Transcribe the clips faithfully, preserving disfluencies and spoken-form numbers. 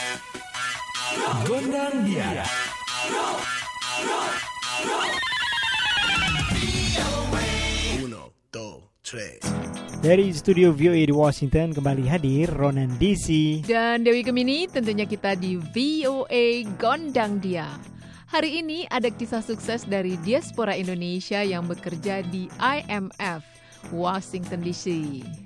Gondang dia. Uno, dos, tres. Dari studio V O A di Washington kembali hadir Ronan D C dan Dewi Gemini, tentunya kita di V O A Gondang Dia. Hari ini ada kisah sukses dari diaspora Indonesia yang bekerja di I M F, Washington D C.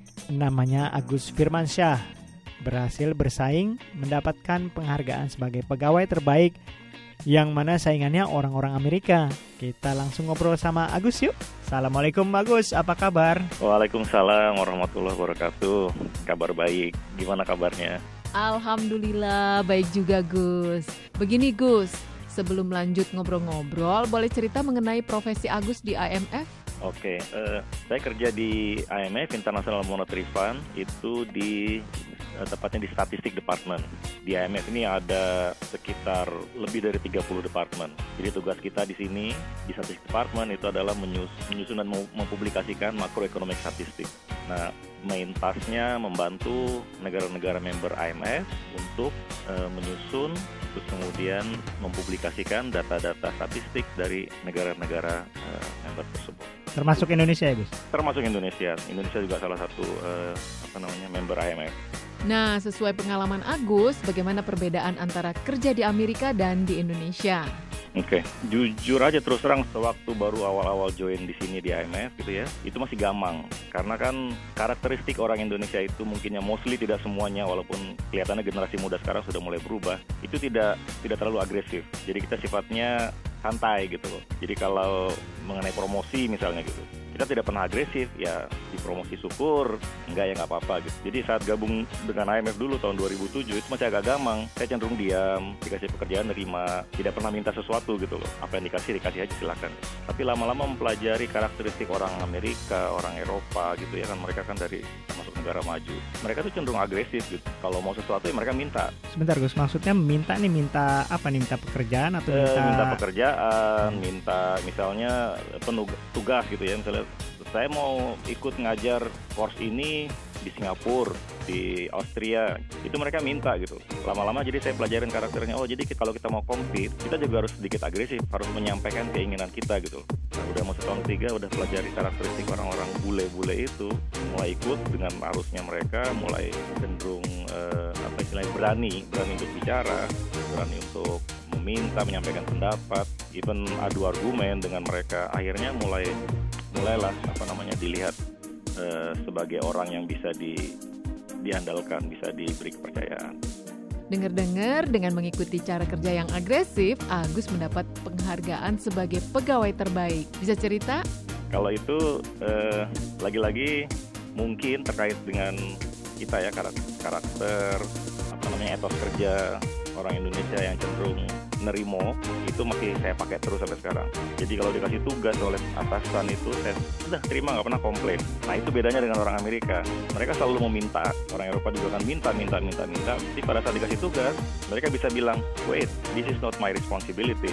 Namanya Agus Firmansyah, berhasil bersaing mendapatkan penghargaan sebagai pegawai terbaik yang mana saingannya orang-orang Amerika. Kita langsung ngobrol sama Agus yuk. Assalamualaikum Agus, apa kabar? Waalaikumsalam warahmatullahi wabarakatuh. Kabar baik, gimana kabarnya? Alhamdulillah, baik juga Gus. Begini Gus, sebelum lanjut ngobrol-ngobrol, boleh cerita mengenai profesi Agus di I M F? Oke, uh, saya kerja di I M F, International Monetary Fund, itu di uh, tepatnya di Statistik Department. Di I M F ini ada sekitar lebih dari tiga puluh departemen. Jadi tugas kita di sini, di Statistik Department, itu adalah menyus, menyusun dan mempublikasikan makroekonomik statistik. Nah, main tasknya membantu negara-negara member I M F untuk uh, menyusun, terus kemudian mempublikasikan data-data statistik dari negara-negara uh, member tersebut. Termasuk Indonesia ya Gus? Termasuk Indonesia. Indonesia juga salah satu uh, apa namanya member I M F. Nah, sesuai pengalaman Agus, bagaimana perbedaan antara kerja di Amerika dan di Indonesia? Oke, okay. Jujur aja terus terang, sewaktu baru awal-awal join di sini di I M F gitu ya, itu masih gampang. Karena kan karakteristik orang Indonesia itu mungkinnya mostly, tidak semuanya, walaupun kelihatannya generasi muda sekarang sudah mulai berubah, itu tidak tidak terlalu agresif. Jadi kita sifatnya santai gitu loh. Jadi kalau mengenai promosi misalnya gitu, kita tidak pernah agresif, ya dipromosi syukur, enggak ya nggak apa-apa gitu. Jadi saat gabung dengan I M F dulu tahun dua ribu tujuh, itu masih agak gampang. Saya cenderung diam, dikasih pekerjaan nerima, tidak pernah minta sesuatu gitu loh. Apa yang dikasih, dikasih aja silakan. Tapi lama-lama mempelajari karakteristik orang Amerika, orang Eropa gitu ya kan, mereka kan dari masuk negara maju. Mereka tuh cenderung agresif gitu. Kalau mau sesuatu ya mereka minta. Sebentar Gus, maksudnya minta nih, minta apa nih? Minta pekerjaan atau minta... Eh, minta pekerjaan, minta misalnya penug- tugas gitu ya, misalnya saya mau ikut ngajar course ini di Singapura, di Austria, itu mereka minta gitu. Lama-lama jadi saya pelajarin karakternya. Oh, jadi kalau kita mau compete, kita juga harus sedikit agresif, harus menyampaikan keinginan kita gitu. Nah, udah mau setahun ketiga, udah pelajari karakteristik orang-orang bule-bule itu, mulai ikut dengan arusnya mereka, mulai cenderung eh, apa istilahnya berani, berani untuk bicara, berani untuk meminta, menyampaikan pendapat, even adu argumen dengan mereka. Akhirnya mulai mulailah apa namanya dilihat uh, sebagai orang yang bisa di, diandalkan, bisa diberi kepercayaan. Dengar-dengar dengan mengikuti cara kerja yang agresif, Agus mendapat penghargaan sebagai pegawai terbaik. Bisa cerita? Kalau itu uh, lagi-lagi mungkin terkait dengan kita ya, karakter, karakter apa namanya etos kerja orang Indonesia yang cenderung nerimo, itu masih saya pakai terus sampai sekarang. Jadi kalau dikasih tugas oleh atasan itu, saya sudah terima, nggak pernah komplain. Nah itu bedanya dengan orang Amerika. Mereka selalu meminta, orang Eropa juga kan minta, minta, minta, minta. Tapi pada saat dikasih tugas, mereka bisa bilang, wait, this is not my responsibility.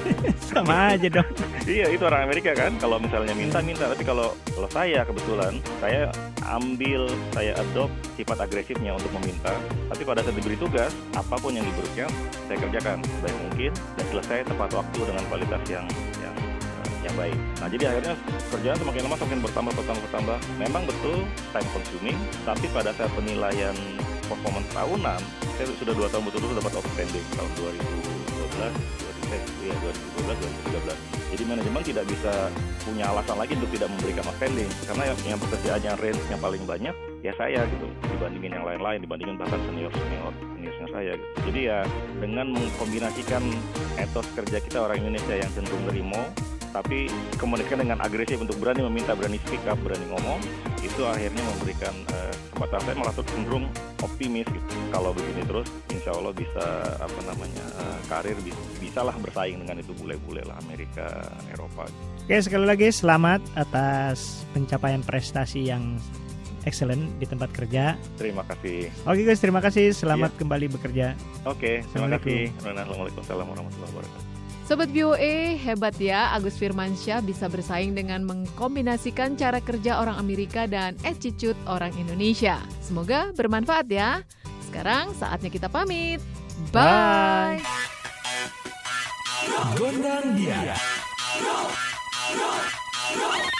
Sama aja dong. Iya, itu orang Amerika kan, kalau misalnya minta, minta. Tapi kalau kalau saya kebetulan, saya ambil, saya adopt sifat agresifnya untuk meminta. Tapi pada saat diberi tugas, apapun yang diberikan, saya kerjakan baik mungkin dan selesai tepat waktu dengan kualitas yang yang yang baik. Nah jadi akhirnya kerjaan semakin lama semakin bertambah bertambah bertambah. Memang betul time consuming, tapi pada saat penilaian performance tahunan, saya sudah dua tahun betul-betul dapat outstanding tahun dua ribu dua belas, ya dua ribu dua belas, dua ribu tiga belas. Jadi manajemen tidak bisa punya alasan lagi untuk tidak memberikan outstanding, karena yang, yang pekerjaannya range-nya paling banyak ya saya gitu, dibandingin yang lain-lain, dibandingin bahkan senior-senior senior saya gitu. Jadi ya dengan mengkombinasikan etos kerja kita orang Indonesia yang cenderung nerimo, tapi komunikasikan dengan agresif untuk berani meminta, berani speak up, berani ngomong, itu akhirnya memberikan uh, kesempatan saya malah cenderung optimis gitu. Kalau begini terus, insya Allah bisa apa namanya uh, karir bisa bisalah bersaing dengan itu bule-bule lah Amerika, Eropa. Oke, sekali lagi selamat atas pencapaian prestasi yang excellent di tempat kerja. Terima kasih. Oke guys, terima kasih. Selamat iya. kembali bekerja. Oke, terima kasih. Assalamualaikum warahmatullahi wabarakatuh. Sobat V O A, hebat ya Agus Firmansyah bisa bersaing dengan mengkombinasikan cara kerja orang Amerika dan attitude orang Indonesia. Semoga bermanfaat ya. Sekarang saatnya kita pamit. Bye. Gondang dia.